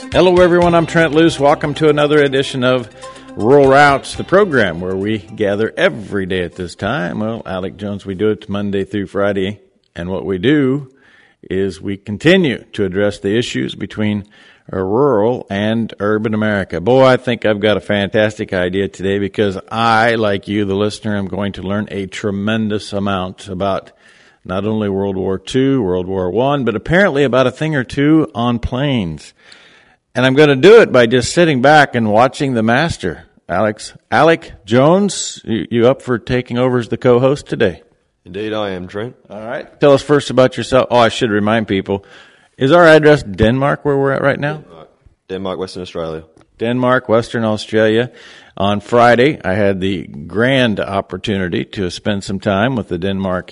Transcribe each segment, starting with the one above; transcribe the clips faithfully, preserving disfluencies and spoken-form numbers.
Hello, everyone. I'm Trent Luce. Welcome to another edition of Rural Routes, the program where we gather every day at this time. Well, Alec Jones, we do it Monday through Friday, and what we do is we continue to address the issues between rural and urban America. Boy, I think I've got a fantastic idea today because I, like you, the listener, am going to learn a tremendous amount about not only World War Two, World War One, but apparently about a thing or two on planes. And I'm going to do it by just sitting back and watching the master. Alex, Alec Jones, you, you up for taking over as the co-host today? Indeed I am, Trent. All right. Tell us first about yourself. Oh, I should remind people, is our address Denmark where we're at right now? Denmark, Denmark Western Australia. Denmark, Western Australia. On Friday, I had the grand opportunity to spend some time with the Denmark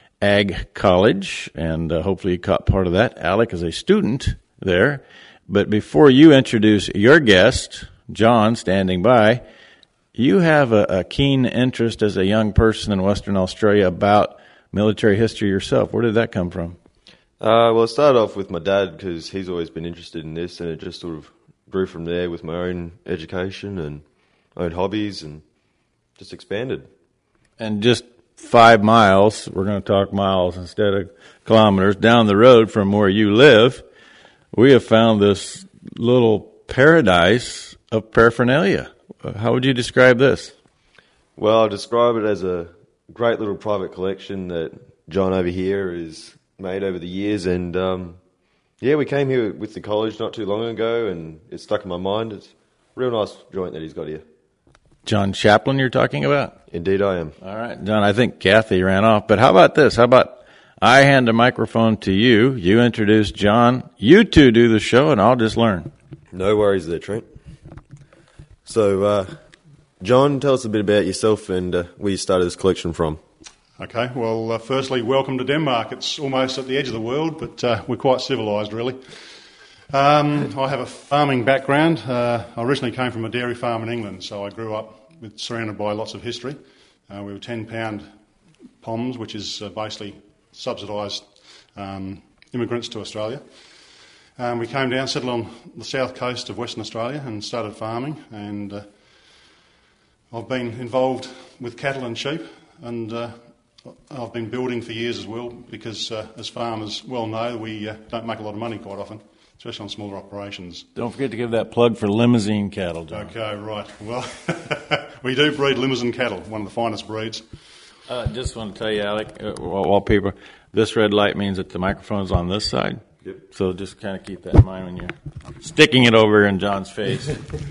Ag College, and uh, hopefully you caught part of that. Alec is a student there. But before you introduce your guest, John, standing by, you have a, a keen interest as a young person in Western Australia about military history yourself. Where did that come from? Uh, well, it started off with my dad because he's always been interested in this, and it just sort of grew from there with my own education and own hobbies and just expanded. And just five miles, we're going to talk miles instead of kilometers, down the road from where you live, we have found this little paradise of paraphernalia. How would you describe this? Well, I describe it as a great little private collection that John over here has made over the years. And, um, yeah, we came here with the college not too long ago, and it stuck in my mind. It's a real nice joint that he's got here. John Chaplin you're talking about? Indeed I am. All right, John, I think Kathy ran off. But how about this? How about I hand a microphone to you, you introduce John, you two do the show, and I'll just learn. No worries there, Trent. So, uh, John, tell us a bit about yourself and uh, where you started this collection from. Okay, well, uh, firstly, welcome to Denmark. It's almost at the edge of the world, but uh, we're quite civilised, really. Um, I have a farming background. Uh, I originally came from a dairy farm in England, so I grew up with, surrounded by lots of history. Uh, we were ten-pound P O Ms, which is uh, basically subsidised um, immigrants to Australia. Um, we came down, settled on the south coast of Western Australia and started farming, and uh, I've been involved with cattle and sheep, and uh, I've been building for years as well because uh, as farmers well know, we uh, don't make a lot of money quite often, especially on smaller operations. Don't forget to give that plug for limousine cattle, John. Okay, right. Well, we do breed limousine cattle, one of the finest breeds. I uh, just want to tell you, Alec, uh, while, while people, this red light means that the microphone's on this side. Yep. So just kind of keep that in mind when you're sticking it over in John's face.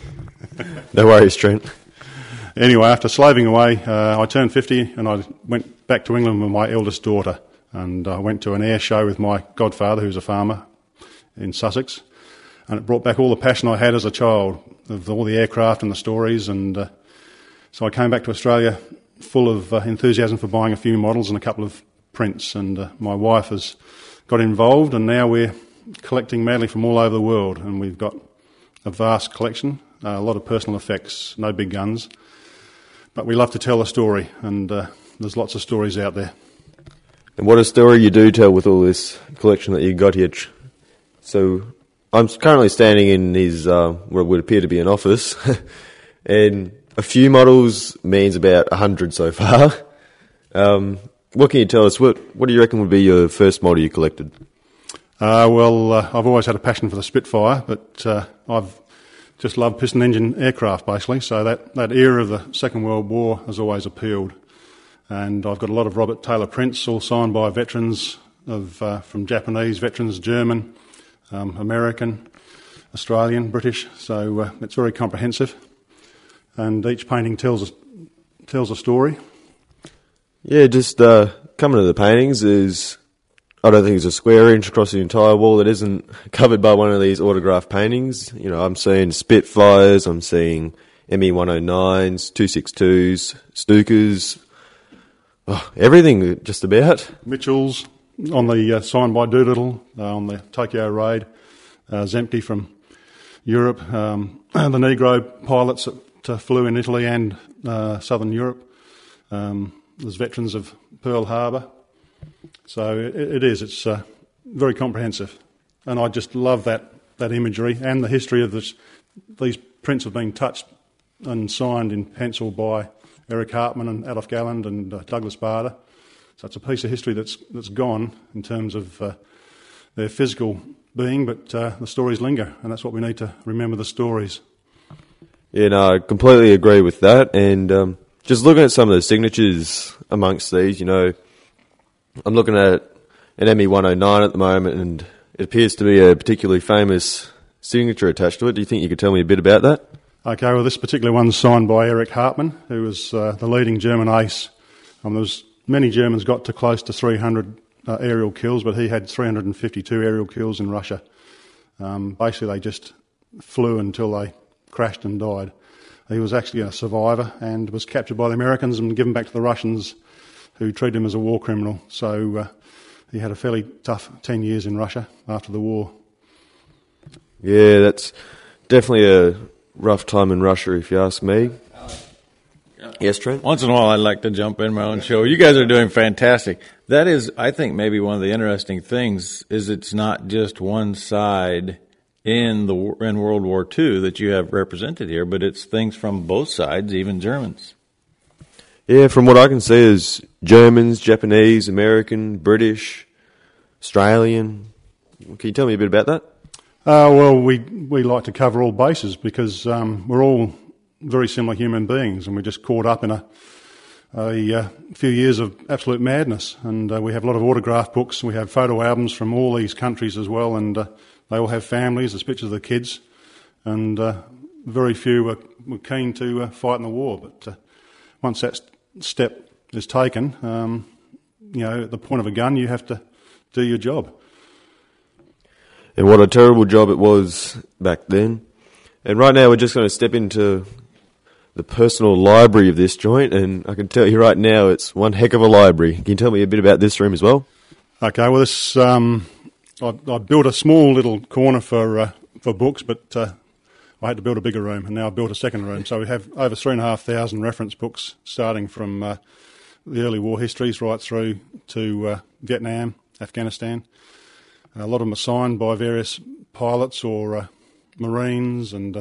No worries, Trent. Anyway, after slaving away, uh, I turned fifty and I went back to England with my eldest daughter. And I went to an air show with my godfather, who's a farmer in Sussex. And it brought back all the passion I had as a child of all the aircraft and the stories. And uh, so I came back to Australia full of uh, enthusiasm for buying a few models and a couple of prints, and uh, my wife has got involved, and now we're collecting madly from all over the world, and we've got a vast collection, uh, a lot of personal effects, no big guns, but we love to tell a story, and uh, there's lots of stories out there. And what a story you do tell with all this collection that you got here. So I'm currently standing in his, uh, what would appear to be an office, and a few models means about a hundred so far. Um, what can you tell us? What What do you reckon would be your first model you collected? Uh, well, uh, I've always had a passion for the Spitfire, but uh, I've just loved piston engine aircraft, basically. So that, that era of the Second World War has always appealed. And I've got a lot of Robert Taylor prints, all signed by veterans of uh, from Japanese veterans, German, um, American, Australian, British. So uh, it's very comprehensive. And each painting tells a, tells a story. Yeah, just uh, coming to the paintings is, I don't think there's a square inch across the entire wall that isn't covered by one of these autographed paintings. You know, I'm seeing Spitfires, I'm seeing M E one oh nines, two sixty-twos, Stukas, oh, everything just about. Mitchell's on the uh, signed by Doolittle uh, on the Tokyo Raid, uh, Zemke from Europe, um, the Negro pilots that uh, flew in Italy and uh, Southern Europe. Um, there's veterans of Pearl Harbor. So it, it is, it's uh, very comprehensive. And I just love that that imagery and the history of this. These prints have been touched and signed in pencil by Eric Hartman and Adolf Galland and uh, Douglas Bader. So it's a piece of history that's that's gone in terms of uh, their physical being, but uh, the stories linger, and that's what we need to remember, the stories. Yeah, no, I completely agree with that. And um, just looking at some of the signatures amongst these, you know, I'm looking at an M E one oh nine at the moment, and it appears to be a particularly famous signature attached to it. Do you think you could tell me a bit about that? Okay, well, this particular one's signed by Eric Hartmann, who was uh, the leading German ace. Um, there was many Germans got to close to three hundred uh, aerial kills, but he had three hundred fifty-two aerial kills in Russia. Um, basically, they just flew until they crashed and died. He was actually a survivor and was captured by the Americans and given back to the Russians, who treated him as a war criminal. So uh, he had a fairly tough ten years in Russia after the war. Yeah, that's definitely a rough time in Russia, if you ask me. Yes, Trent? Once in a while, I'd like to jump in my own show. You guys are doing fantastic. That is, I think, maybe one of the interesting things is it's not just one side in the in World War Two that you have represented here, but it's things from both sides, even Germans. Yeah, from what I can see is Germans, Japanese, American, British, Australian. Can you tell me a bit about that? Uh, well, we we like to cover all bases because um, we're all very similar human beings, and we're just caught up in a, a uh, few years of absolute madness. And uh, we have a lot of autograph books. We have photo albums from all these countries as well, and uh, they all have families. There's pictures of the kids, and uh, very few were, were keen to uh, fight in the war. But uh, once that st- step is taken, um, you know, at the point of a gun, you have to do your job. And what a terrible job it was back then. And right now we're just going to step into the personal library of this joint, and I can tell you right now it's one heck of a library. Can you tell me a bit about this room as well? Okay, well, this um, I, I built a small little corner for uh, for books, but uh, I had to build a bigger room, and now I've built a second room. So we have over three and a half thousand reference books, starting from uh, the early war histories right through to uh, Vietnam, Afghanistan. A lot of them are signed by various pilots or uh, Marines, and uh,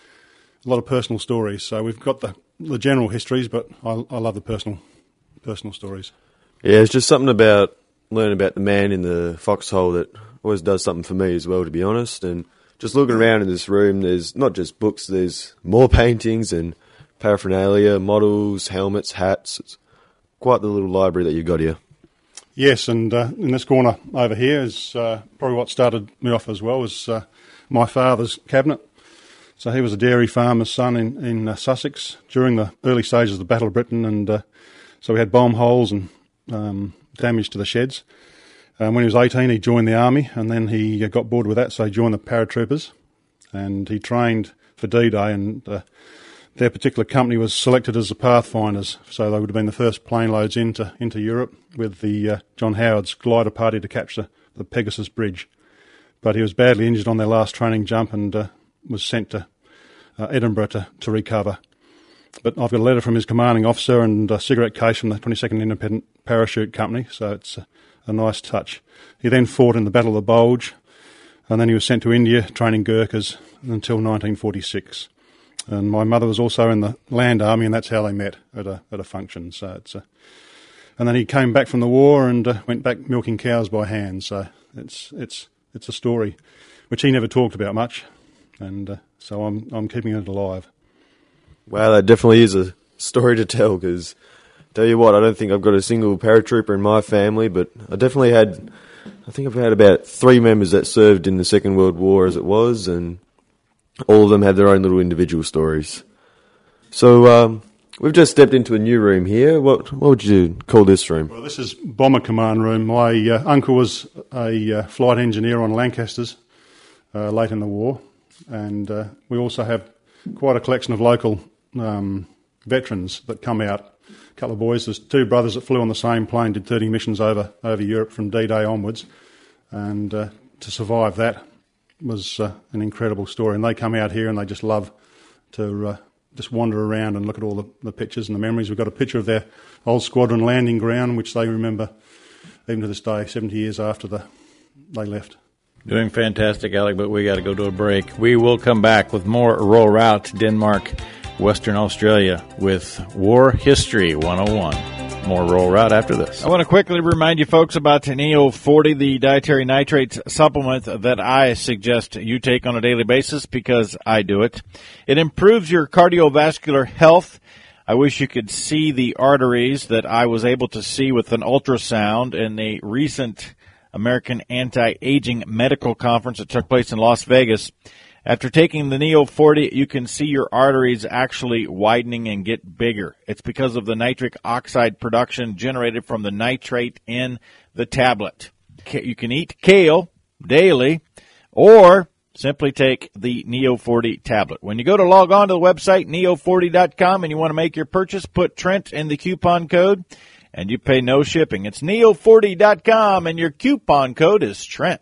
a lot of personal stories. So we've got the, the general histories, but I, I love the personal personal stories. Yeah, it's just something about learning about the man in the foxhole that always does something for me as well, to be honest. And just looking around in this room, there's not just books, there's more paintings and paraphernalia, models, helmets, hats. It's quite the little library that you've got here. Yes, and uh, in this corner over here is uh, probably what started me off as well, was uh, my father's cabinet. So he was a dairy farmer's son in, in uh, Sussex during the early stages of the Battle of Britain, and uh, so we had bomb holes and um, damage to the sheds. Um, when he was eighteen, he joined the army, and then he uh, got bored with that, so he joined the paratroopers, and he trained for D-Day, and uh, their particular company was selected as the Pathfinders, so they would have been the first plane loads into into Europe with the uh, John Howard's glider party to capture the Pegasus Bridge. But he was badly injured on their last training jump and uh, was sent to uh, Edinburgh to, to recover. But I've got a letter from his commanding officer and a cigarette case from the twenty-second Independent Parachute Company, so it's a, a nice touch. He then fought in the Battle of the Bulge, and then he was sent to India training Gurkhas until nineteen forty-six. And my mother was also in the Land Army, and that's how they met at a at a function. So it's a, and then he came back from the war and uh, went back milking cows by hand. So it's it's it's a story which he never talked about much, and uh, so I'm I'm keeping it alive. Wow, that definitely is a story to tell, because tell you what, I don't think I've got a single paratrooper in my family, but I definitely had, I think I've had about three members that served in the Second World War as it was, and all of them have their own little individual stories. So um, we've just stepped into a new room here. What what would you call this room? Well, this is Bomber Command Room. My uh, uncle was a uh, flight engineer on Lancasters uh, late in the war, and uh, we also have quite a collection of local um, veterans that come out. A couple of boys, there's two brothers that flew on the same plane, did thirty missions over, over Europe from D-Day onwards, and uh, to survive that was uh, an incredible story. And they come out here and they just love to uh, just wander around and look at all the, the pictures and the memories. We've got a picture of their old squadron landing ground, which they remember even to this day, seventy years after the, they left. Doing fantastic, Alec, but we got to go to a break. We will come back with more Rural Route Denmark, Western Australia with War History one oh one. More Rural Route after this. I want to quickly remind you folks about Neo forty, the dietary nitrates supplement that I suggest you take on a daily basis because I do it. It improves your cardiovascular health. I wish you could see the arteries that I was able to see with an ultrasound in a recent American Anti-Aging Medical Conference that took place in Las Vegas. After taking the Neo forty, you can see your arteries actually widening and get bigger. It's because of the nitric oxide production generated from the nitrate in the tablet. You can eat kale daily or simply take the Neo forty tablet. When you go to log on to the website, neo forty dot com, and you want to make your purchase, put Trent in the coupon code, and you pay no shipping. It's neo forty dot com, and your coupon code is Trent.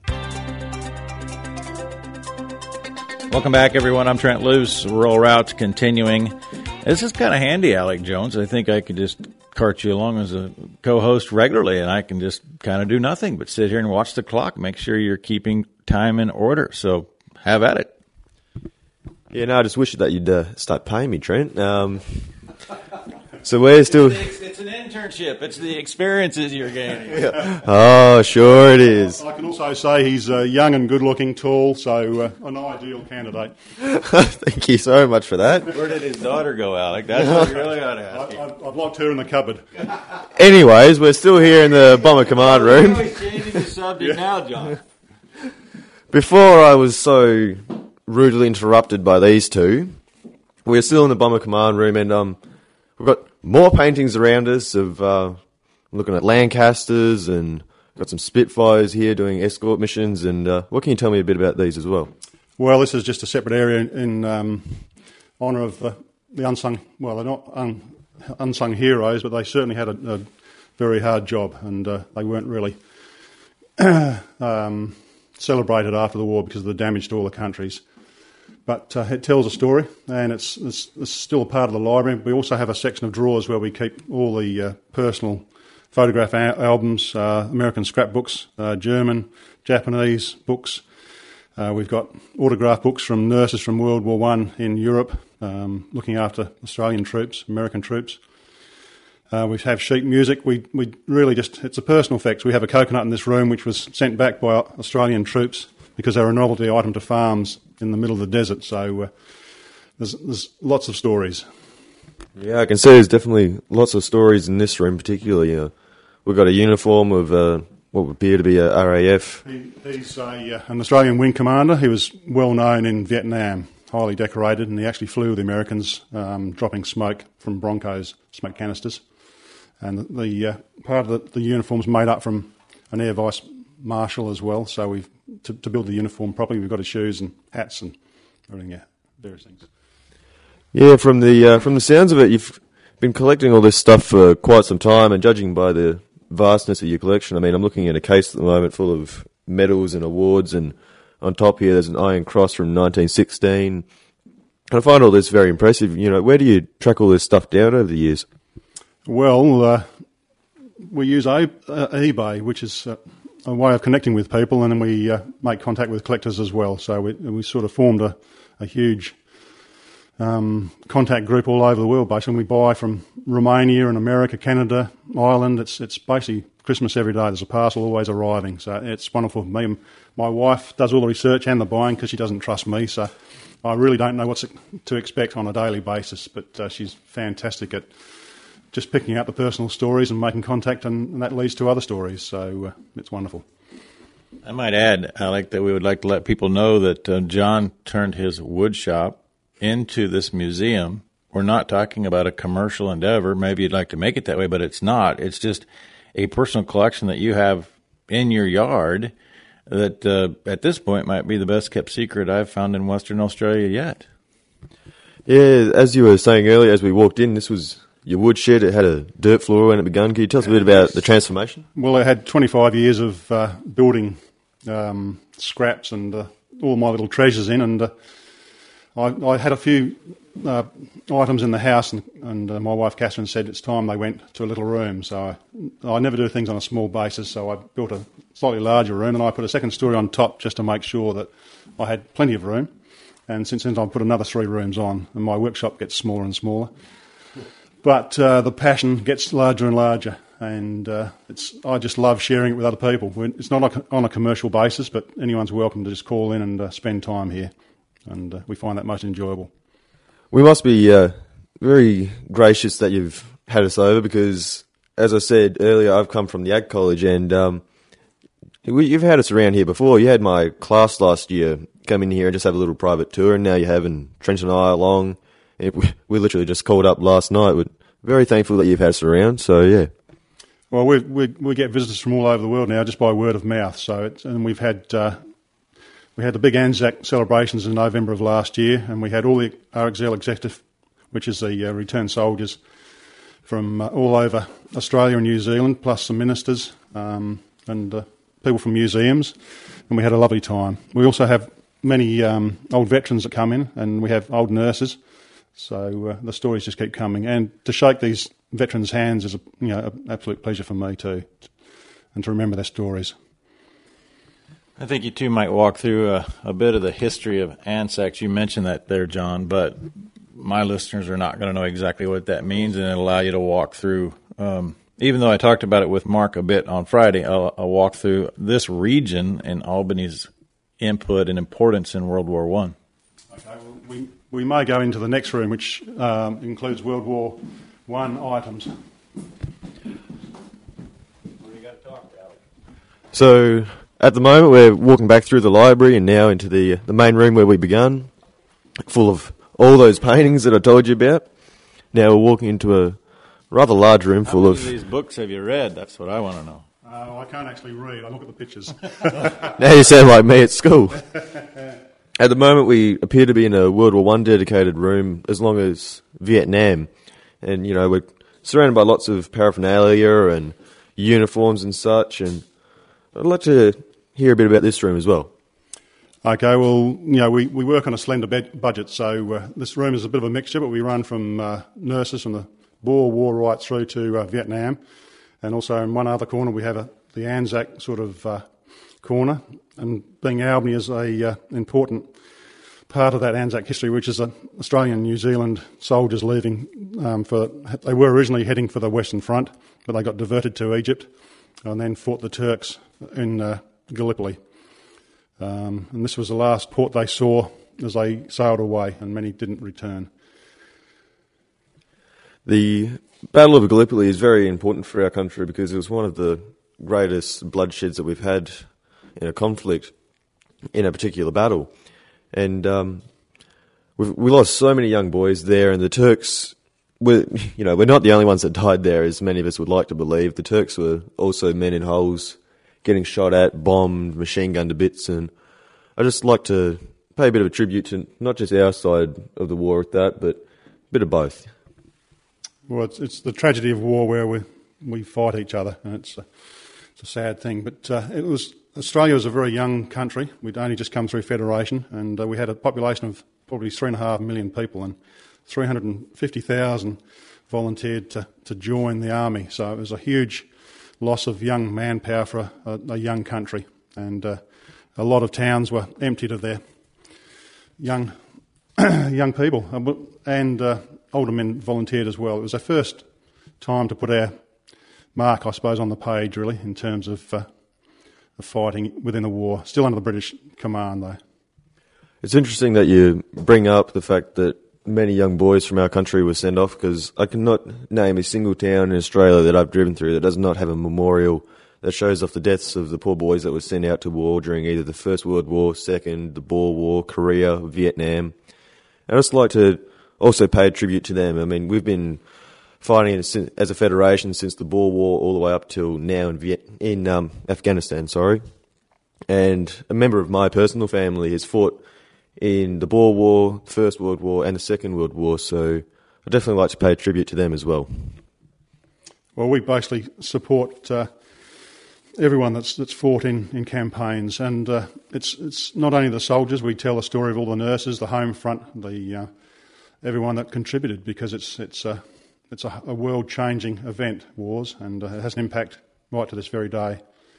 Welcome back, everyone. I'm Trent Luce. Rural Routes continuing. This is kind of handy, Alec Jones. I think I could just cart you along as a co-host regularly, and I can just kind of do nothing but sit here and watch the clock, make sure you're keeping time in order. So have at it. Yeah, no, I just wish that you'd uh, start paying me, Trent. Um, so we're still... It's, it's an internship. It's the experiences you're gaining. Yeah. Oh, sure it is. I can also say he's uh, young and good-looking, tall, so uh, an ideal candidate. Thank you so much for that. Where did his daughter go, Alec? That's what you really ought to ask I, I, I've locked her in the cupboard. Anyways, we're still here in the Bomber Command room. He's changing the subject now, John. Before I was so rudely interrupted by these two, we're still in the Bomber Command room, and um, we've got more paintings around us of uh, looking at Lancasters, and got some Spitfires here doing escort missions. And uh, what can you tell me a bit about these as well? Well, this is just a separate area in, in um, honour of the, the unsung, well, they're not un, unsung heroes, but they certainly had a, a very hard job, and uh, they weren't really um, celebrated after the war because of the damage to all the countries. But uh, it tells a story, and it's, it's, it's still a part of the library. We also have a section of drawers where we keep all the uh, personal photograph a- albums, uh, American scrapbooks, uh, German, Japanese books. Uh, we've got autograph books from nurses from World War One in Europe, um, looking after Australian troops, American troops. Uh, we have sheet music. We we really just, it's a personal effects. We have a coconut in this room which was sent back by Australian troops because they're a novelty item to farms in the middle of the desert. So uh, there's, there's lots of stories. Yeah, I can see there's definitely lots of stories in this room particularly. Uh, we've got a uniform of uh, what would appear to be a R A F. He, he's a, uh, an Australian wing commander. He was well known in Vietnam, highly decorated, and he actually flew with the Americans, um, dropping smoke from Broncos smoke canisters. And the, the uh, part of the, the uniform's made up from an air vice marshal as well. So we've to, to build the uniform properly, we've got his shoes and hats and everything, yeah, various things. Yeah, from the uh, from the sounds of it, you've been collecting all this stuff for quite some time, and judging by the vastness of your collection, I mean, I'm looking at a case at the moment full of medals and awards, and on top here there's an Iron Cross from nineteen sixteen. And I find all this very impressive. You know, where do you track all this stuff down over the years? Well, uh, we use a- uh, eBay, which is uh, a way of connecting with people, and then we uh, make contact with collectors as well. So we, we sort of formed a, a huge um, contact group all over the world, basically. We buy from Romania and America, Canada, Ireland. It's it's basically Christmas every day. There's a parcel always arriving, so it's wonderful for me. My wife does all the research and the buying because she doesn't trust me, so I really don't know what to expect on a daily basis, but uh, she's fantastic at just picking out the personal stories and making contact, and, and that leads to other stories, so uh, it's wonderful. I might add, Alec, that we would like to let people know that uh, John turned his wood shop into this museum. We're not talking about a commercial endeavor. Maybe you'd like to make it that way, but it's not. It's just a personal collection that you have in your yard that uh, at this point might be the best kept secret I've found in Western Australia yet. Yeah, as you were saying earlier, as we walked in, this was your woodshed. It had a dirt floor when it began. Can you tell us a bit about the transformation? Well, I had twenty-five years of uh, building um, scraps and uh, all my little treasures in, and uh, I, I had a few uh, items in the house, and, and uh, my wife Catherine said it's time they went to a little room. So I, I never do things on a small basis, so I built a slightly larger room, and I put a second story on top just to make sure that I had plenty of room. And since then I've put another three rooms on, and my workshop gets smaller and smaller. But uh, the passion gets larger and larger, and uh, it's I just love sharing it with other people. It's not on a commercial basis, but anyone's welcome to just call in and uh, spend time here. And uh, we find that most enjoyable. We must be uh, very gracious that you've had us over because, as I said earlier, I've come from the Ag College and um, we, you've had us around here before. You had my class last year come in here and just have a little private tour, and now you're having Trench and I along. It, we, we literally just called up last night. We're very thankful that you've had us around, so yeah. Well, we we we get visitors from all over the world now just by word of mouth. So it's, and we've had... Uh, We had the big Anzac celebrations in November of last year, and we had all the R X L executive, which is the uh, returned soldiers from uh, all over Australia and New Zealand, plus some ministers um, and uh, people from museums, and we had a lovely time. We also have many um, old veterans that come in, and we have old nurses, so uh, the stories just keep coming. And to shake these veterans' hands is a, you know, an absolute pleasure for me too, and to remember their stories. I think you two might walk through a, a bit of the history of Anzacs. You mentioned that there, John, but my listeners are not going to know exactly what that means, and it'll allow you to walk through. Um, even though I talked about it with Mark a bit on Friday, I'll, I'll walk through this region and Albany's input and importance in World War One. Okay, well, we we may go into the next room, which um, includes World War One items. What do you got to talk about? So, at the moment, we're walking back through the library and now into the the main room where we began, full of all those paintings that I told you about. Now we're walking into a rather large room full How of... many of these books have you read? That's what I want to know. Uh, I can't actually read. I look at the pictures. Now you sound like me at school. At the moment, we appear to be in a World War One dedicated room as long as Vietnam. And, you know, we're surrounded by lots of paraphernalia and uniforms and such, and I'd like to hear a bit about this room as well. Okay, well, you know, we, we work on a slender bed budget, so uh, this room is a bit of a mixture, but we run from uh, nurses from the Boer War right through to uh, Vietnam, and also in one other corner we have a, the Anzac sort of uh, corner, and being Albany is a uh, important part of that Anzac history, which is uh, Australian and New Zealand soldiers leaving um, for, they were originally heading for the Western Front, but they got diverted to Egypt and then fought the Turks in uh, Gallipoli. Um, and this was the last port they saw as they sailed away, and many didn't return. The Battle of Gallipoli is very important for our country because it was one of the greatest bloodsheds that we've had in a conflict, in a particular battle. And um, we've, we lost so many young boys there, and the Turks, were, you know, we're not the only ones that died there, as many of us would like to believe. The Turks were also men in holes, getting shot at, bombed, machine gunned to bits, and I just like to pay a bit of a tribute to not just our side of the war with that, but a bit of both. Well, it's, it's the tragedy of war where we we fight each other, and it's a, it's a sad thing. But uh, it was Australia was a very young country. We'd only just come through federation, and uh, we had a population of probably three and a half million people, and three hundred fifty thousand volunteered to, to join the army. So it was a huge loss of young manpower for a, a young country, and uh, a lot of towns were emptied of their young young people, and uh, older men volunteered as well. It was our first time to put our mark, I suppose, on the page, really, in terms of, uh, of fighting within the war. Still under the British command, though. It's interesting that you bring up the fact that many young boys from our country were sent off, because I cannot name a single town in Australia that I've driven through that does not have a memorial that shows off the deaths of the poor boys that were sent out to war during either the First World War, Second, the Boer War, Korea, Vietnam. I'd just like to also pay tribute to them. I mean, we've been fighting as a federation since the Boer War all the way up till now in Viet- in um, Afghanistan, sorry. And a member of my personal family has fought in the Boer War, the First World War, and the Second World War, so I'd definitely like to pay tribute to them as well. Well, we basically support uh, everyone that's that's fought in, in campaigns, and uh, it's it's not only the soldiers. We tell the story of all the nurses, the home front, the uh, everyone that contributed, because it's it's a it's a, a world changing event, wars, and uh, it has an impact right to this very day.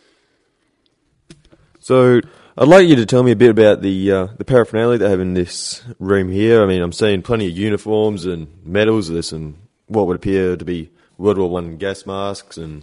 So I'd like you to tell me a bit about the uh, the paraphernalia they have in this room here. I mean, I'm seeing plenty of uniforms and medals. There's some what would appear to be World War One gas masks and,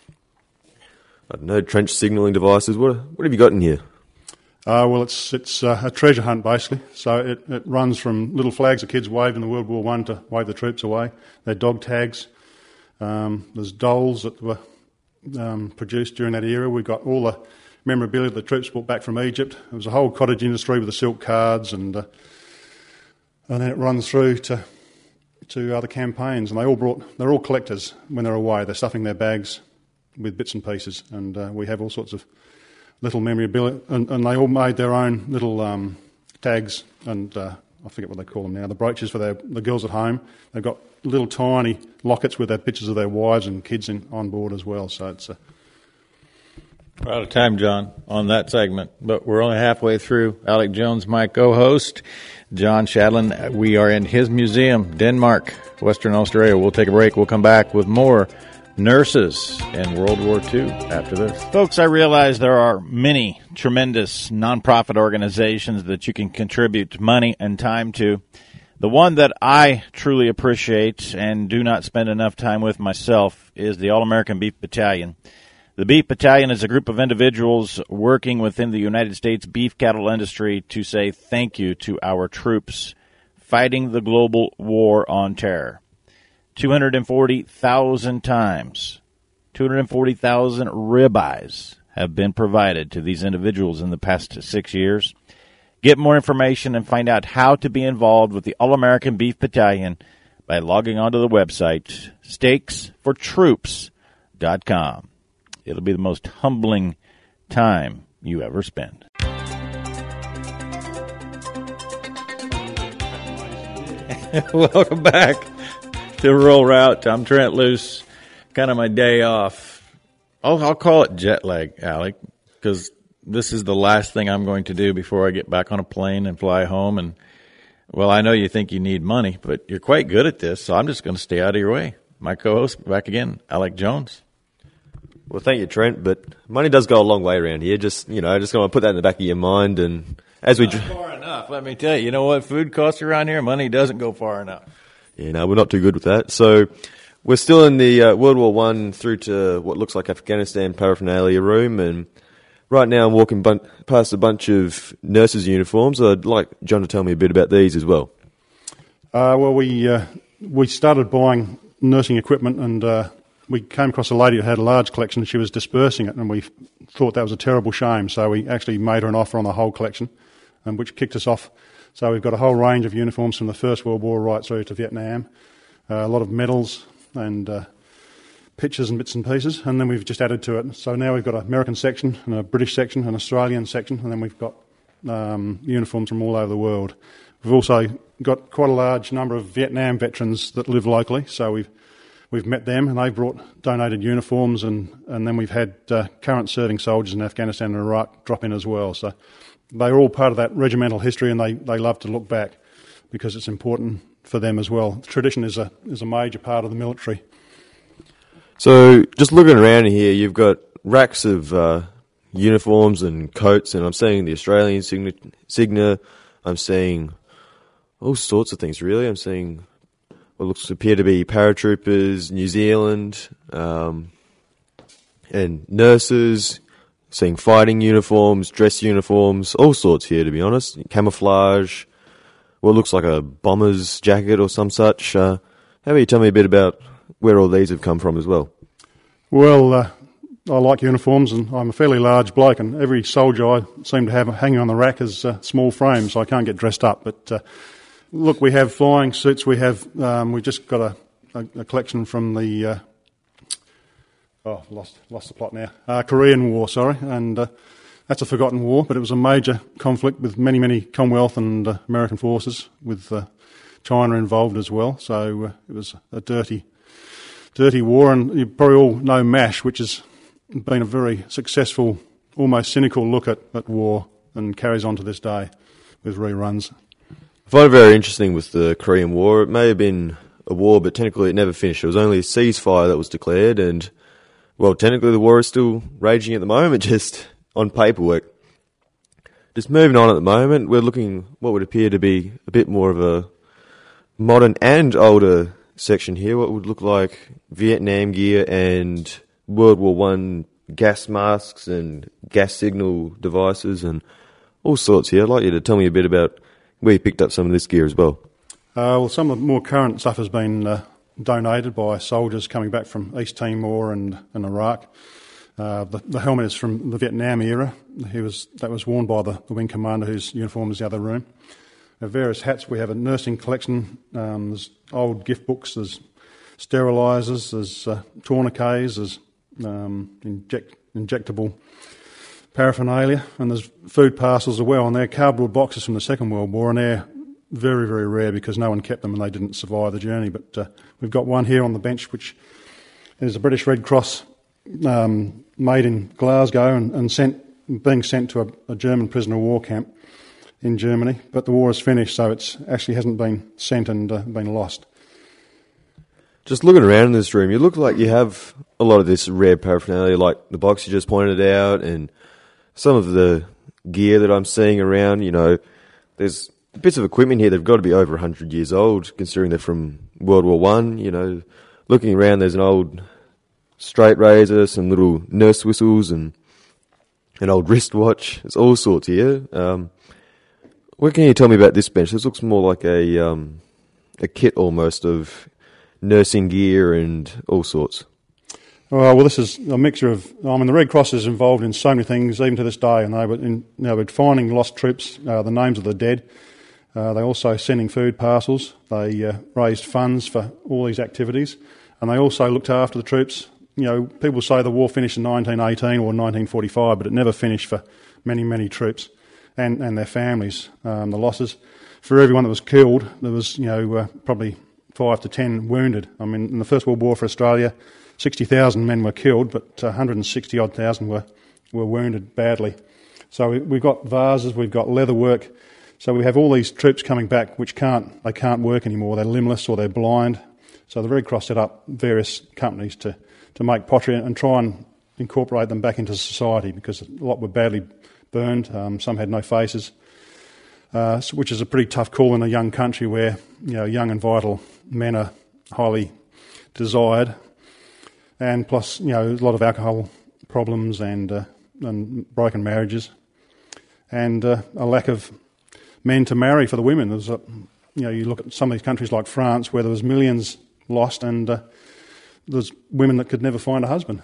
I don't know, trench signalling devices. What what have you got in here? Uh, well, it's it's uh, a treasure hunt, basically. So it, it runs from little flags the kids waved in the World War One to wave the troops away. They're dog tags. Um, there's dolls that were um, produced during that era. We've got all the memorabilia the troops brought back from Egypt. There was a whole cottage industry with the silk cards, and uh, and then it runs through to to other campaigns. And they all brought they're all collectors when they're away. They're stuffing their bags with bits and pieces, and uh, we have all sorts of little memorabilia, and, and they all made their own little um, tags, and uh, I forget what they call them now, the brooches for their, the girls at home. They've got little tiny lockets with their pictures of their wives and kids in, on board as well. So it's a We're out of time, John, on that segment, but we're only halfway through. Alec Jones, my co-host, John Shadlin. We are in his museum, Denmark, Western Australia. We'll take a break. We'll come back with more nurses in World War Two after this. Folks, I realize there are many tremendous nonprofit organizations that you can contribute money and time to. The one that I truly appreciate and do not spend enough time with myself is the All-American Beef Battalion. The Beef Battalion is a group of individuals working within the United States beef cattle industry to say thank you to our troops fighting the global war on terror. two hundred forty thousand times, two hundred forty thousand ribeyes have been provided to these individuals in the past six years. Get more information and find out how to be involved with the All-American Beef Battalion by logging onto the website, steaks for troops dot com. It'll be the most humbling time you ever spend. Welcome back to Rural Route. I'm Trent Luce, kind of my day off. I'll, I'll call it jet lag, Alec, because this is the last thing I'm going to do before I get back on a plane and fly home. And, well, I know you think you need money, but you're quite good at this, so I'm just going to stay out of your way. My co-host, back again, Alec Jones. Well, thank you, Trent, but money does go a long way around here. Just, you know, I just want to put that in the back of your mind. And as we Not far enough, let me tell you. You know what food costs around here? Money doesn't go far enough. Yeah, no, we're not too good with that. So we're still in the uh, World War One through to what looks like Afghanistan paraphernalia room, and right now I'm walking bun- past a bunch of nurses' uniforms. I'd like John to tell me a bit about these as well. Uh, well, we uh, we started buying nursing equipment, and uh, we came across a lady who had a large collection. She was dispersing it, and we thought that was a terrible shame. So we actually made her an offer on the whole collection, and which kicked us off. So we've got a whole range of uniforms from the First World War right through to Vietnam, uh, a lot of medals and uh, pictures and bits and pieces, and then we've just added to it. So now we've got an American section and a British section, an Australian section, and then we've got um, uniforms from all over the world. We've also got quite a large number of Vietnam veterans that live locally, so we've we've met them, and they've brought donated uniforms, and, and then we've had uh, current serving soldiers in Afghanistan and Iraq drop in as well. So they're all part of that regimental history, and they, they love to look back because it's important for them as well. Tradition is a is a major part of the military. So just looking around here, you've got racks of uh, uniforms and coats, and I'm seeing the Australian Signa, Signa. I'm seeing all sorts of things, really. I'm seeing what looks to appear to be paratroopers, New Zealand, um, and nurses. Seeing fighting uniforms, dress uniforms, all sorts here, to be honest. Camouflage, what looks like a bomber's jacket or some such. Uh, how about you tell me a bit about where all these have come from as well? Well, uh, I like uniforms, and I'm a fairly large bloke, and every soldier I seem to have hanging on the rack is a small frame, so I can't get dressed up. But uh, look, we have flying suits. We have um, we just got a, a, a collection from the uh, oh lost lost the plot now uh, Korean War, sorry, and uh, that's a forgotten war, but it was a major conflict with many many Commonwealth and uh, American forces, with uh, China involved as well. So uh, it was a dirty. Dirty war, and you probably all know MASH, which is been a very successful, almost cynical look at, at war, and carries on to this day with reruns. I find it very interesting with the Korean War. It may have been a war, but technically it never finished. It was only a ceasefire that was declared, and, well, technically the war is still raging at the moment, just on paperwork. Just moving on at the moment, we're looking what would appear to be a bit more of a modern and older section here, what would look like Vietnam gear and World War One gas masks and gas signal devices and all sorts here. I'd like you to tell me a bit about where you picked up some of this gear as well. Uh, well, some of the more current stuff has been uh, donated by soldiers coming back from East Timor and, and Iraq. Uh, the, the helmet is from the Vietnam era. He was that was worn by the, the wing commander, whose uniform is the other room. There are various hats. We have a nursing collection. Um, there's old gift books. There's sterilisers. There's uh, tourniquets. There's um, inject, injectable paraphernalia, and there's food parcels as well. And they're cardboard boxes from the Second World War, and they're very, very rare because no one kept them and they didn't survive the journey. But uh, we've got one here on the bench, which is a British Red Cross um, made in Glasgow and, and sent, being sent to a, a German prisoner of war camp in Germany. But the war is finished, so it actually hasn't been sent and uh, been lost. Just looking around in this room, you look like you have a lot of this rare paraphernalia, like the box you just pointed out, and some of the gear that I'm seeing around. You know, there's bits of equipment here that have got to be over one hundred years old, considering they're from World War One. You know, looking around, there's an old straight razor, some little nurse whistles, and an old wristwatch. There's all sorts here. Um, what can you tell me about this bench? This looks more like a um, a kit almost of nursing gear and all sorts. Well, well, this is a mixture of. I mean, the Red Cross is involved in so many things, even to this day, and they were, in, you know, were finding lost troops, uh, the names of the dead. Uh, they also sending food parcels. They uh, raised funds for all these activities, and they also looked after the troops. You know, people say the war finished in nineteen eighteen or nineteen forty-five, but it never finished for many, many troops and, and their families. Um, the losses for everyone that was killed, there was, you know, uh, probably five to ten wounded. I mean, in the First World War for Australia, sixty thousand men were killed, but one hundred sixty odd thousand were, were wounded badly. So we, we've got vases, we've got leather work. So we have all these troops coming back which can't, they can't work anymore. They're limbless or they're blind. So the Red Cross set up various companies to, to make pottery and try and incorporate them back into society, because a lot were badly burned. Um, some had no faces, uh, which is a pretty tough call in a young country where, you know, young and vital men are highly desired. And plus, you know, a lot of alcohol problems and uh, and broken marriages, and uh, a lack of men to marry for the women. There's a, you know, you look at some of these countries like France where there was millions lost, and uh, there's women that could never find a husband.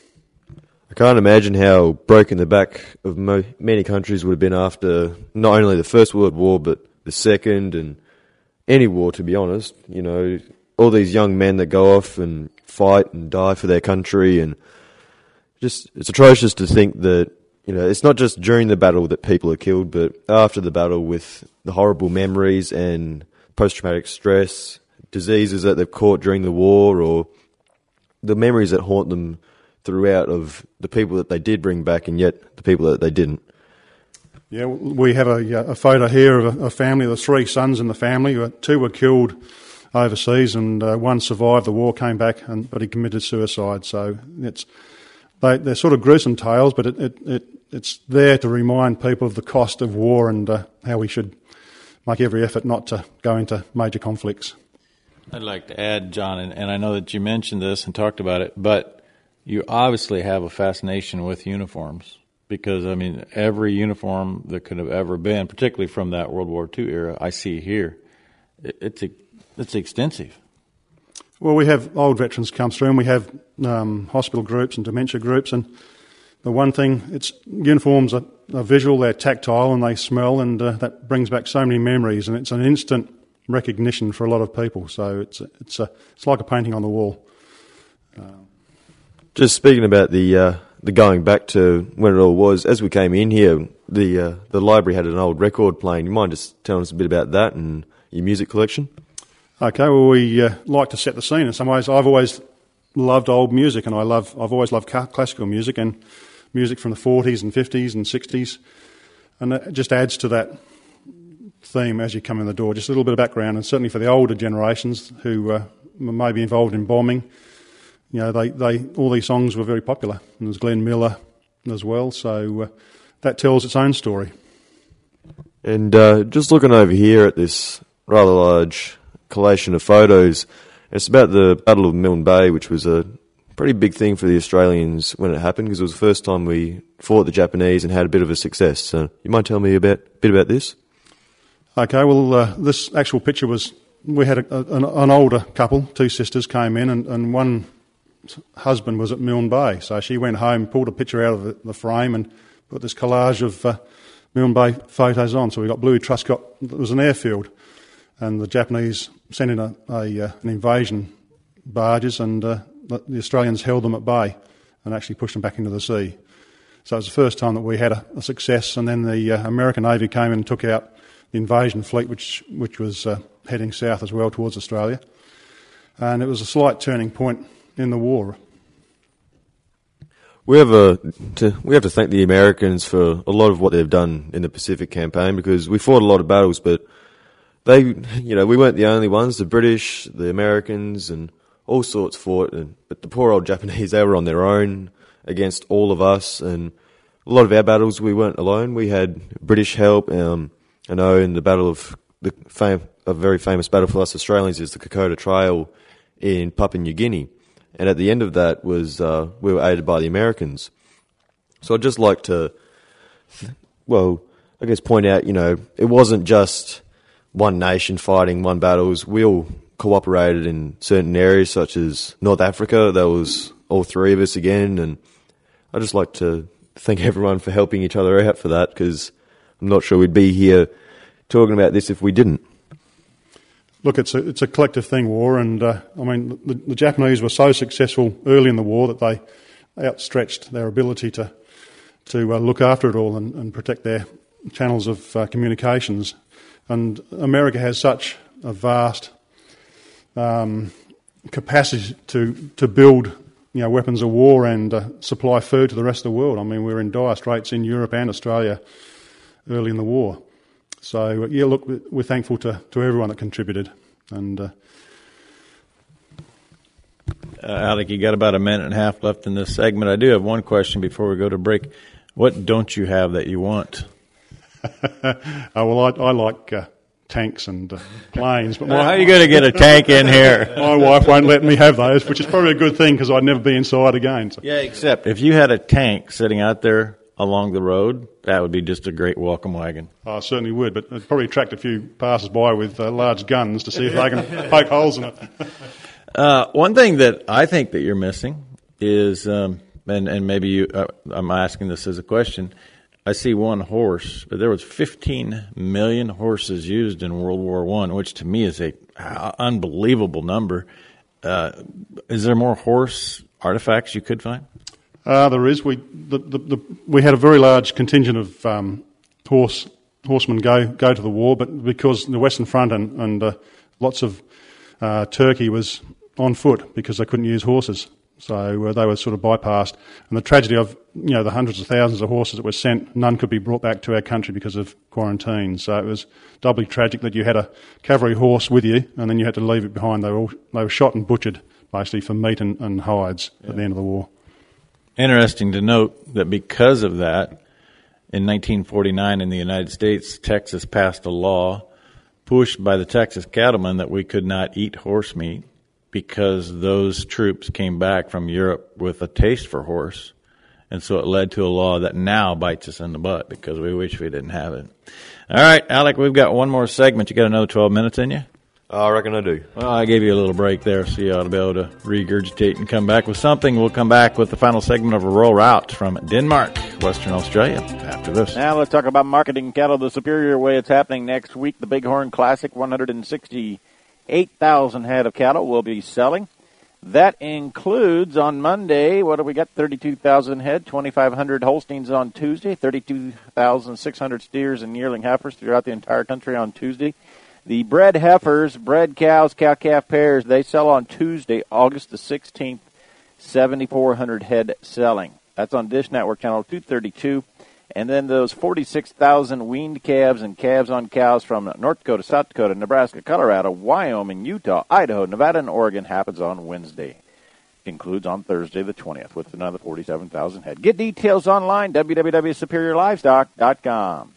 I can't imagine how broken the back of mo- many countries would have been after not only the First World War but the Second and any war, to be honest. You know, all these young men that go off and fight and die for their country, and just it's atrocious to think that, you know, it's not just during the battle that people are killed, but after the battle, with the horrible memories and post-traumatic stress, diseases that they've caught during the war, or the memories that haunt them throughout of the people that they did bring back and yet the people that they didn't. Yeah, we have a, a photo here of a, a family. There's three sons in the family. Two were killed overseas, and uh, one survived the war, came back, and, but he committed suicide. So it's they, they're sort of gruesome tales, but it, it, it it's there to remind people of the cost of war and uh, how we should make every effort not to go into major conflicts. I'd like to add, John, and, and I know that you mentioned this and talked about it, but you obviously have a fascination with uniforms, because, I mean, every uniform that could have ever been, particularly from that World War Two era, I see here. It, it's a It's extensive. Well, we have old veterans come through, and we have um, hospital groups and dementia groups. And the one thing, it's uniforms are, are visual, they're tactile, and they smell, and uh, that brings back so many memories. And it's an instant recognition for a lot of people. So it's it's a, it's like a painting on the wall. Uh, Just speaking about the uh, the going back to when it all was, as we came in here, the uh, the library had an old record playing. You mind just telling us a bit about that and your music collection? Okay, well, we uh, like to set the scene in some ways. I've always loved old music, and I love, I've always loved ca- classical music and music from the forties and fifties and sixties, and it just adds to that theme as you come in the door, just a little bit of background, and certainly for the older generations who uh, may be involved in bombing, you know, they, they all these songs were very popular, and there's Glenn Miller as well, so uh, that tells its own story. And uh, just looking over here at this rather large collation of photos, it's about the Battle of Milne Bay, which was a pretty big thing for the Australians when it happened, because it was the first time we fought the Japanese and had a bit of a success. So you might tell me a bit, bit about this? Okay, well, uh, this actual picture was, we had a, a, an, an older couple, two sisters came in, and, and one husband was at Milne Bay. So she went home, pulled a picture out of the, the frame and put this collage of uh, Milne Bay photos on. So we got Bluey Truscott, it was an airfield, and the Japanese sent in a, a uh, an invasion barges, and uh, the Australians held them at bay and actually pushed them back into the sea. So it was the first time that we had a, a success, and then the uh, American Navy came in and took out the invasion fleet, which which was uh, heading south as well towards Australia. And it was a slight turning point in the war. We have a to, we have to thank the Americans for a lot of what they've done in the Pacific campaign, because we fought a lot of battles, but they, you know, we weren't the only ones. The British, the Americans, and all sorts fought, and, but the poor old Japanese, they were on their own against all of us, and a lot of our battles we weren't alone. We had British help. Um, I know in the battle of the fam- a very famous battle for us Australians is the Kokoda Trail in Papua New Guinea. And at the end of that was uh, we were aided by the Americans. So I'd just like to, well, I guess point out, you know, it wasn't just one nation fighting one battles. We all cooperated in certain areas, such as North Africa. There was all three of us again, and I'd just like to thank everyone for helping each other out for that, because I'm not sure we'd be here talking about this if we didn't. Look, it's a, it's a collective thing, war, and uh, I mean, the, the Japanese were so successful early in the war that they outstretched their ability to to uh, look after it all and, and protect their channels of uh, communications. And America has such a vast um, capacity to to build, you know, weapons of war and uh, supply food to the rest of the world. I mean, we're in dire straits in Europe and Australia early in the war. So, yeah, look, we're thankful to, to everyone that contributed. And uh, uh, Alec, you got about a minute and a half left in this segment. I do have one question before we go to break. What don't you have that you want? oh, well, I, I like uh, tanks and uh, planes. But my, uh, how are you going to get a tank in here? My wife won't let me have those, which is probably a good thing, because I'd never be inside again. So. Yeah, except if you had a tank sitting out there along the road, that would be just a great welcome wagon. I certainly would, but it'd probably attract a few passers-by with uh, large guns to see if they can poke holes in it. uh, one thing that I think that you're missing is, um, and, and maybe you, uh, I'm asking this as a question, I see one horse, but there was fifteen million horses used in World War One, which to me is a uh, unbelievable number. Uh, is there more horse artifacts you could find? Uh, there is. We the, the, the, we had a very large contingent of um, horse horsemen go go to the war, but because the Western Front and, and uh, lots of uh, Turkey was on foot because they couldn't use horses, so uh, they were sort of bypassed. And the tragedy of, you know, the hundreds of thousands of horses that were sent, none could be brought back to our country because of quarantine. So it was doubly tragic that you had a cavalry horse with you and then you had to leave it behind. They were all, they were shot and butchered basically for meat and, and hides yeah. at the end of the war. Interesting to note that because of that, in nineteen forty-nine in the United States, Texas passed a law pushed by the Texas cattlemen that we could not eat horse meat because those troops came back from Europe with a taste for horse. And so it led to a law that now bites us in the butt because we wish we didn't have it. All right, Alec, we've got one more segment. You got another twelve minutes in you? I reckon I do. Well, I gave you a little break there, so you ought to be able to regurgitate and come back with something. We'll come back with the final segment of a Rural Route from Denmark, Western Australia, after this. Now let's talk about marketing cattle the superior way. It's happening next week. The Bighorn Classic, one hundred sixty-eight thousand head of cattle will be selling. That includes on Monday, what do we got? thirty-two thousand head, twenty-five hundred Holsteins on Tuesday, thirty-two thousand six hundred steers and yearling heifers throughout the entire country on Tuesday. The bred heifers, bred cows, cow-calf pairs, they sell on Tuesday, August the sixteenth, seventy-four hundred head selling. That's on Dish Network Channel two thirty-two. And then those forty-six thousand weaned calves and calves on cows from North Dakota, South Dakota, Nebraska, Colorado, Wyoming, Utah, Idaho, Nevada, and Oregon happens on Wednesday. Concludes on Thursday the twentieth with another forty-seven thousand head. Get details online, w w w dot superior livestock dot com.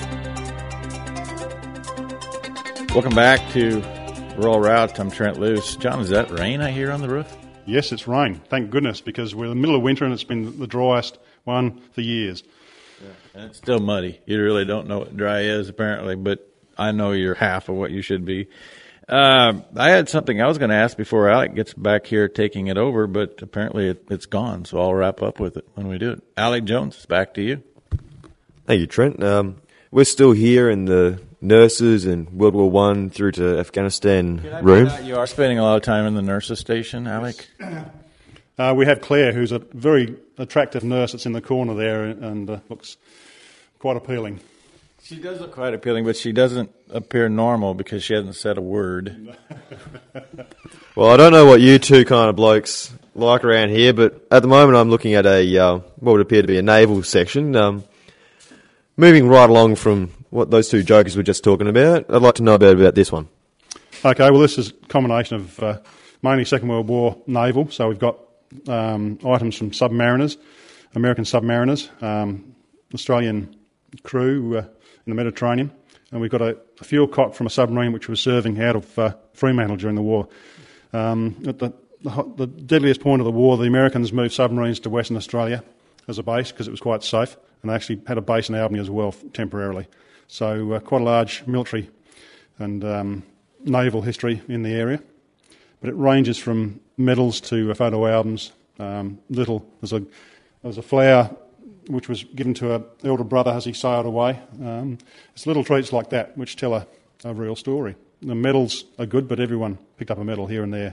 Welcome back to Rural Route. I'm Trent Luce. John, is that rain I hear on the roof? Yes, it's rain. Thank goodness, because we're in the middle of winter and it's been the driest one for years. Yeah. And it's still muddy. You really don't know what dry is, apparently, but I know you're half of what you should be. Uh, I had something I was going to ask before Alec gets back here taking it over, but apparently it, it's gone, so I'll wrap up with it when we do it. Alec Jones, back to you. Thank you, Trent. Um, we're still here in the nurses and World War One through to Afghanistan room. You are spending a lot of time in the nurses station, Alec? Uh, we have Claire, who's a very attractive nurse that's in the corner there and uh, looks quite appealing. She does look quite appealing, but she doesn't appear normal because she hasn't said a word. Well, I don't know what you two kind of blokes like around here, but at the moment I'm looking at a uh, what would appear to be a naval section. Um, moving right along from what those two jokers were just talking about, I'd like to know a bit about this one. Okay, well, this is a combination of uh, mainly Second World War naval, so we've got um, items from submariners, American submariners, um, Australian crew uh, in the Mediterranean, and we've got a, a fuel cock from a submarine which was serving out of uh, Fremantle during the war. Um, at the, the, the deadliest point of the war, the Americans moved submarines to Western Australia as a base because it was quite safe, and they actually had a base in Albany as well temporarily. So uh, quite a large military and um, naval history in the area. But it ranges from medals to uh, photo albums. Um, little there's a there's a flower which was given to an elder brother as he sailed away. Um, it's little treats like that which tell a, a real story. The medals are good, but everyone picked up a medal here and there.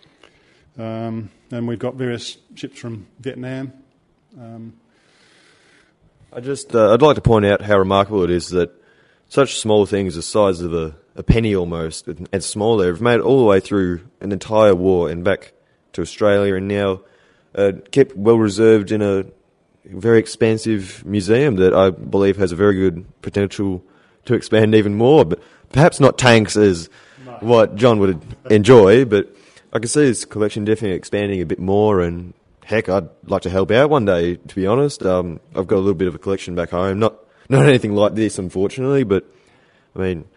Um, and we've got various ships from Vietnam. Um, I just uh, I'd like to point out how remarkable it is that such small things, the size of a, a penny almost, and, and smaller, have made it all the way through an entire war and back to Australia, and now uh, kept well reserved in a very expansive museum that I believe has a very good potential to expand even more. But perhaps not tanks as no. what John would enjoy, but I can see this collection definitely expanding a bit more, and heck, I'd like to help out one day, to be honest. Um, I've got a little bit of a collection back home, not not anything like this, unfortunately, but I mean,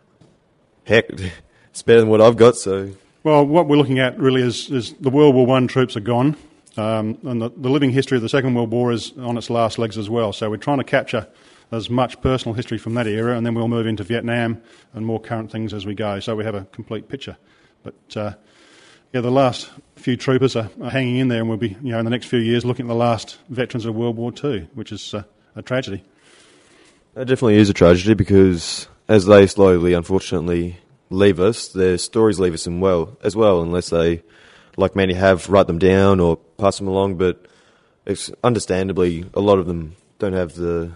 heck, it's better than what I've got, so... Well, what we're looking at really is, is the World War One troops are gone, um, and the, the living history of the Second World War is on its last legs as well. So we're trying to capture as much personal history from that era, and then we'll move into Vietnam and more current things as we go, so we have a complete picture. But uh, yeah, the last few troopers are, are hanging in there, and we'll be, you know, in the next few years looking at the last veterans of World War Two, which is uh, a tragedy. It definitely is a tragedy because as they slowly, unfortunately, leave us, their stories leave us in well as well, unless they, like many have, write them down or pass them along. But it's understandably, a lot of them don't have the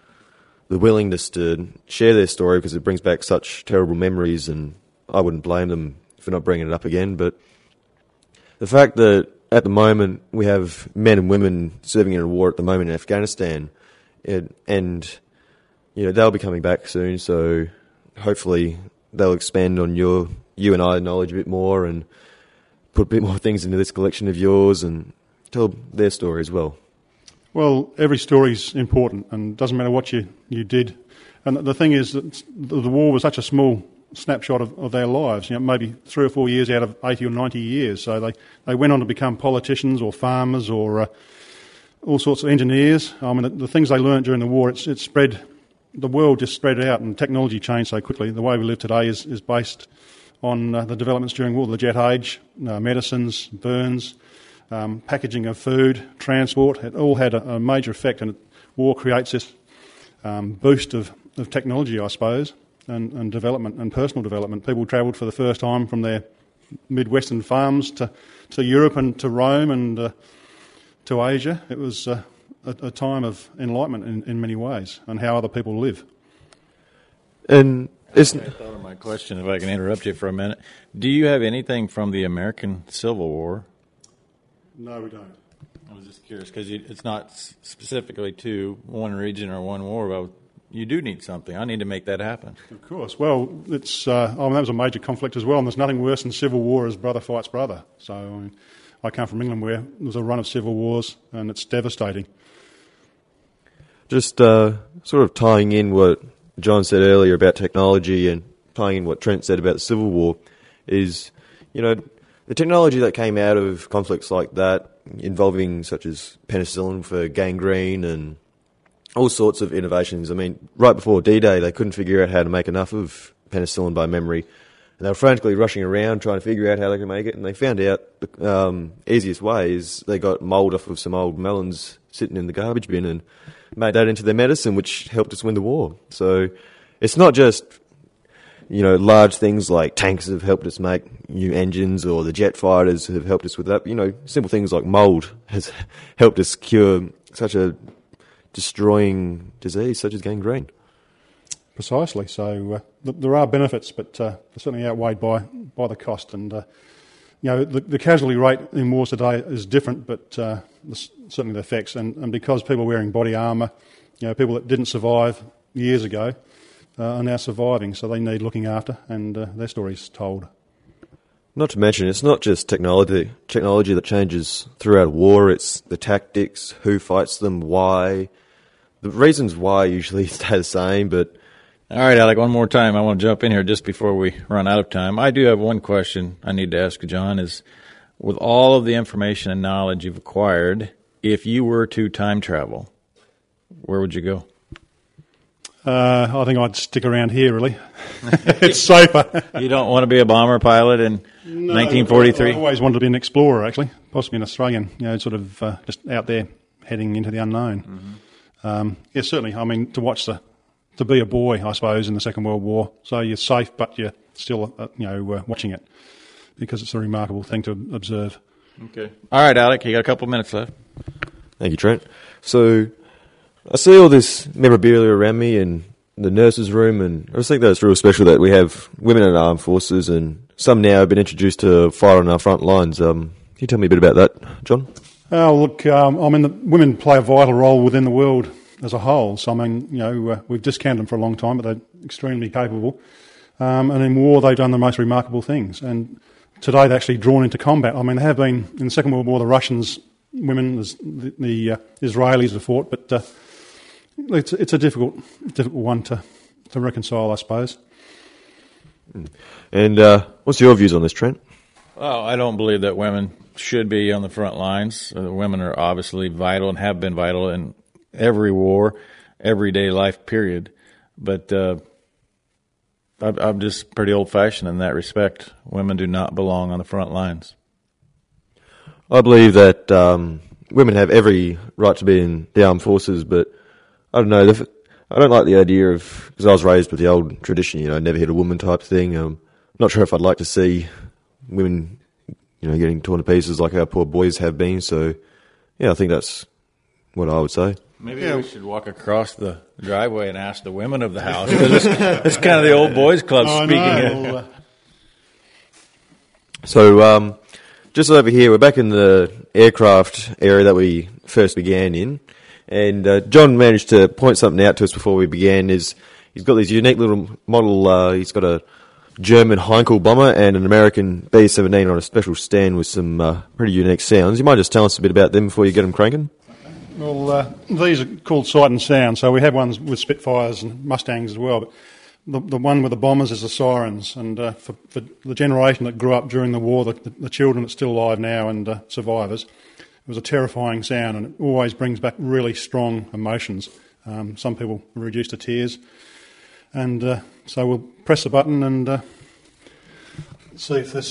the willingness to share their story because it brings back such terrible memories, and I wouldn't blame them for not bringing it up again. But the fact that at the moment we have men and women serving in a war at the moment in Afghanistan, it, and you know they'll be coming back soon, so hopefully they'll expand on your you and I knowledge a bit more and put a bit more things into this collection of yours and tell their story as well. Well, every story's important, and it doesn't matter what you, you did. And the thing is that the war was such a small snapshot of, of their lives, you know, maybe three or four years out of eighty or ninety years. So they, they went on to become politicians or farmers or uh, all sorts of engineers. I mean, the, the things they learnt during the war, it's, it spread, the world just spread out, and technology changed so quickly. The way we live today is, is based on uh, the developments during war, the jet age, uh, medicines, burns, um, packaging of food, transport. It all had a, a major effect, and it, war creates this um, boost of, of technology, I suppose, and, and development and personal development. People travelled for the first time from their Midwestern farms to, to Europe and to Rome and uh, to Asia. It was uh, a, a time of enlightenment in, in many ways, and how other people live. And isn't I thought of my question, if I can interrupt you for a minute. Do you have anything from the American Civil War? No, we don't. I was just curious because it's not s- specifically to one region or one war, but you do need something. I need to make that happen. Of course. Well, it's uh, I mean, that was a major conflict as well, and there's nothing worse than civil war as brother fights brother. So I, mean, I come from England where there was a run of civil wars, and it's devastating. Just uh, sort of tying in what John said earlier about technology and tying in what Trent said about the Civil War is, you know, the technology that came out of conflicts like that, involving such as penicillin for gangrene and all sorts of innovations. I mean, right before D-Day, they couldn't figure out how to make enough of penicillin by memory. And they were frantically rushing around trying to figure out how they could make it. And they found out the um, easiest way is they got mould off of some old melons sitting in the garbage bin and made that into their medicine, which helped us win the war. So it's not just, you know, large things like tanks have helped us make new engines or the jet fighters have helped us with that. You know, simple things like mould has helped us cure such a destroying disease such as gangrene. Precisely. So uh, th- there are benefits, but uh, they're certainly outweighed by, by the cost. And, uh, you know, the, the casualty rate in wars today is different, but uh, the, certainly the effects. And, and because people are wearing body armour, you know, people that didn't survive years ago uh, are now surviving, so they need looking after, and uh, their story's told. Not to mention, it's not just technology technology that changes throughout a war, it's the tactics, who fights them, why. The reasons why usually stay the same, but... All right, Alec, one more time. I want to jump in here just before we run out of time. I do have one question I need to ask John is, with all of the information and knowledge you've acquired, if you were to time travel, where would you go? Uh, I think I'd stick around here, really. It's safer. You don't want to be a bomber pilot in No, nineteen forty-three? I always wanted to be an explorer, actually, possibly an Australian, you know, sort of uh, just out there heading into the unknown. Mm-hmm. Um, yeah, certainly. I mean, to watch the, to be a boy, I suppose, in the Second World War. So you're safe, but you're still, uh, you know, uh, watching it because it's a remarkable thing to observe. Okay. All right, Alec, you got a couple of minutes left. Thank you, Trent. So I see all this memorabilia around me in the nurses' room, and I just think that it's real special that we have women in the armed forces, and some now have been introduced to fight on our front lines. Um, can you tell me a bit about that, John? Oh, look, um, I mean, the women play a vital role within the world as a whole. So, I mean, you know, uh, we've discounted them for a long time, but they're extremely capable. Um, and in war, they've done the most remarkable things. And today, they're actually drawn into combat. I mean, they have been, in the Second World War, the Russians, women, the, the uh, Israelis have fought, but uh, it's, it's a difficult difficult one to, to reconcile, I suppose. And uh, what's your views on this, Trent? Well, I don't believe that women should be on the front lines. Uh, women are obviously vital and have been vital in every war, everyday life period. But uh, I'm, I'm just pretty old-fashioned in that respect. Women do not belong on the front lines. I believe that um, women have every right to be in the armed forces, but I don't know. The, I don't like the idea of, because I was raised with the old tradition, you know, never hit a woman type thing. Um, not sure if I'd like to see women, you know, getting torn to pieces like our poor boys have been. So, yeah, I think that's what I would say. Maybe Yeah. we should walk across the driveway and ask the women of the house. Because it's, it's kind of the old boys club Oh, speaking. no. here. Well, uh, So, um, just over here, we're back in the aircraft area that we first began in. And uh, John managed to point something out to us before we began, is he's got this unique little model, uh, he's got a German Heinkel bomber and an American B seventeen on a special stand with some uh, pretty unique sounds. You might just tell us a bit about them before you get them cranking? Well, uh, these are called Sight and Sound, so we have ones with Spitfires and Mustangs as well, but the, the one with the bombers is the Sirens, and uh, for, for the generation that grew up during the war, the, the, the children that's still alive now and uh, survivors, it was a terrifying sound, and it always brings back really strong emotions. Um, some people are reduced to tears, and uh, so we'll press the button and uh, see if this...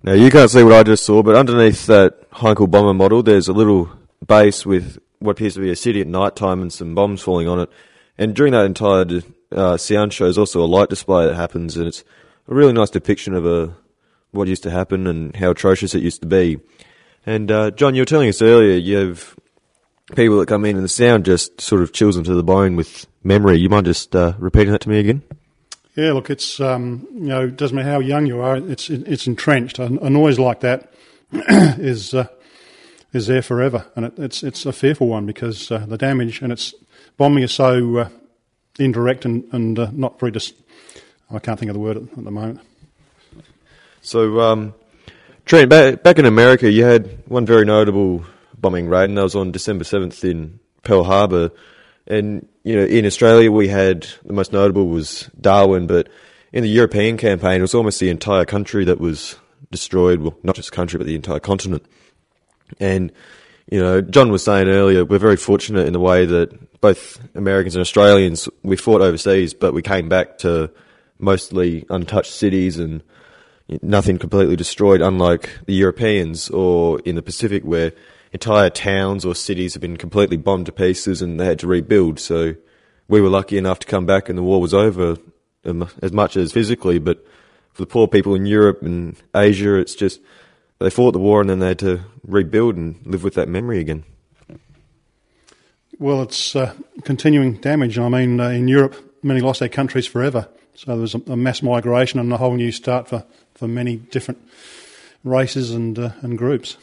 Now, you can't see what I just saw, but underneath that Heinkel bomber model, there's a little base with what appears to be a city at night time and some bombs falling on it. And during that entire uh, sound show is also a light display that happens, and it's a really nice depiction of a, what used to happen and how atrocious it used to be. And, uh, John, you were telling us earlier you have people that come in and the sound just sort of chills them to the bone with memory. You mind just uh, repeating that to me again? Yeah, look, it's, um, you know, it doesn't matter how young you are, it's it's entrenched. A, a noise like that is uh, is there forever, and it, it's it's a fearful one because uh, the damage and its bombing is so uh, indirect and, and uh, not very, dis- I can't think of the word at, at the moment. So, um, Trent, back, back in America, you had one very notable bombing raid, and that was on December seventh in Pearl Harbor. And, you know, in Australia, we had, the most notable was Darwin, but in the European campaign, it was almost the entire country that was destroyed. Well, not just country, but the entire continent. And, you know, John was saying earlier, we're very fortunate in the way that both Americans and Australians, we fought overseas, but we came back to mostly untouched cities and nothing completely destroyed, unlike the Europeans or in the Pacific where entire towns or cities have been completely bombed to pieces and they had to rebuild. So we were lucky enough to come back and the war was over, um, as much as physically, but for the poor people in Europe and Asia, it's just they fought the war and then they had to rebuild and live with that memory again. Well, it's uh, continuing damage. I mean, uh, in Europe, many lost their countries forever. So there was a, a mass migration and a whole new start for, for many different races and uh, and groups.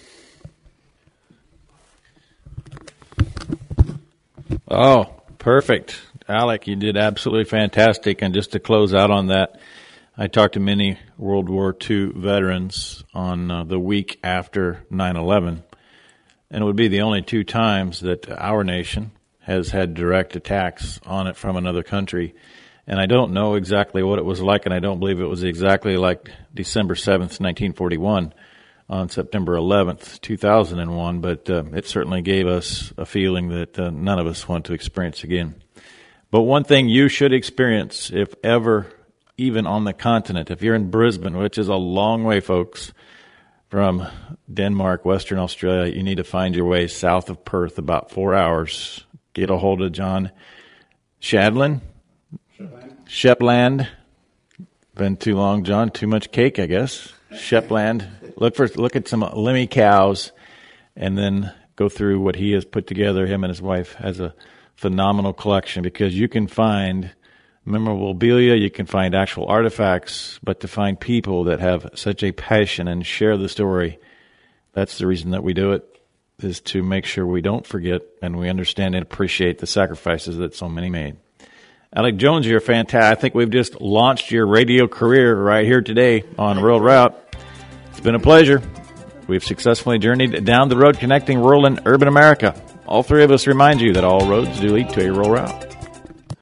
Oh, perfect. Alec, you did absolutely fantastic. And just to close out on that, I talked to many World War Two veterans on uh, the week after nine eleven, and it would be the only two times that our nation has had direct attacks on it from another country. And I don't know exactly what it was like, and I don't believe it was exactly like December seventh, nineteen forty-one, on September eleventh, two thousand one, but uh, it certainly gave us a feeling that uh, none of us want to experience again. But one thing you should experience, if ever, even on the continent, if you're in Brisbane, which is a long way, folks, from Denmark, Western Australia, you need to find your way south of Perth, about four hours. Get a hold of John Shadland. Shepland. Been too long, John. Too much cake, I guess. Shepland. Look for look at some Lemmy cows, and then go through what he has put together. Him and his wife has a phenomenal collection, because you can find memorabilia, you can find actual artifacts, but to find people that have such a passion and share the story, that's the reason that we do it, is to make sure we don't forget and we understand and appreciate the sacrifices that so many made. Alec Jones, you're fantastic. I think we've just launched your radio career right here today on Rural Route. It's been a pleasure. We've successfully journeyed down the road connecting rural and urban America. All three of us remind you that all roads do lead to a rural route.